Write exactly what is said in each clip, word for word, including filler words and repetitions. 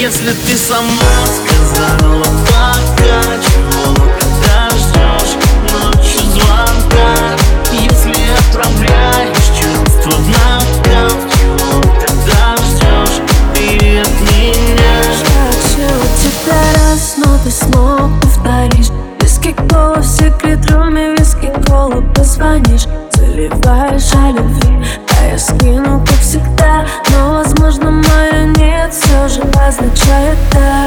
Если ты сама сказала пока, чего когда ждешь ночью звонка? Если отправляешь чувства в нокаут, чего когда ждешь ты от меня? Хочу тебя раз, но ты снова повторишь. Виски кола в секрет-руме, виски кола позвонишь. Заливаешь о любви, а я скину, как всегда. Но, возможно, мое нет все же означает да.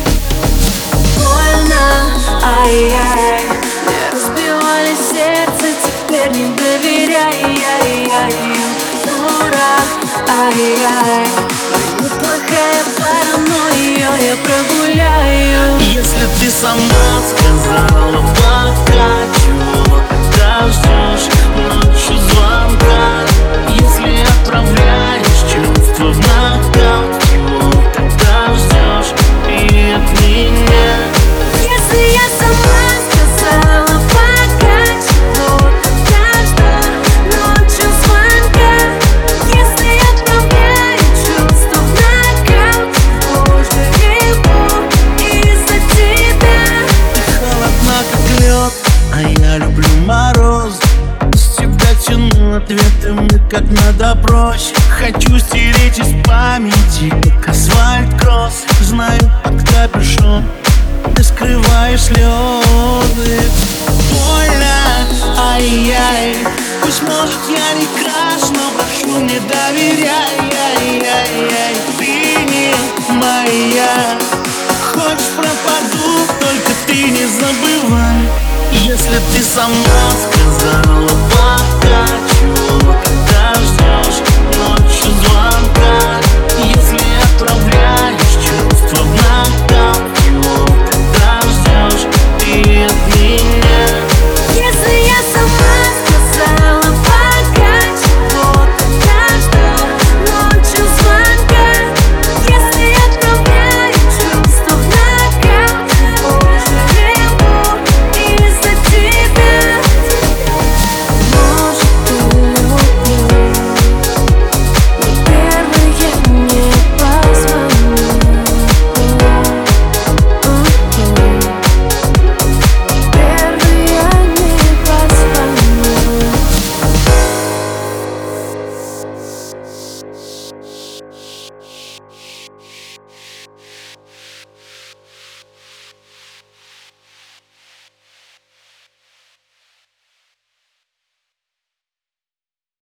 Больно, ай-яй, мне разбивали сердце, теперь не доверяй, ай-яй, дурак, ай-яй. Неплохая пара, но ее я прогуляю. Если ты сама сказала пока, чего когда ждешь ночью звонка? Если отправляешь чувства в нокаут, чего когда ждешь ты от меня? Если я сама сказала пока, чего когда жду ночью звонка? Если отправляю чувства в нокаут, позже реву из-за тебя. Ты холодна, как лед, а я люблю мороз. С тебя тяну ответами, как надо проще. Хочу стереть из памяти, как асфальт кросс. Знаю, под капюшон ты скрываешь слезы. Больно, ай-яй, пусть, может, я не краш, но прошу, не доверяй, ай-яй-яй. Ты не моя, хочешь пропаду, только ты не забывай. Если ты сама сказала пока,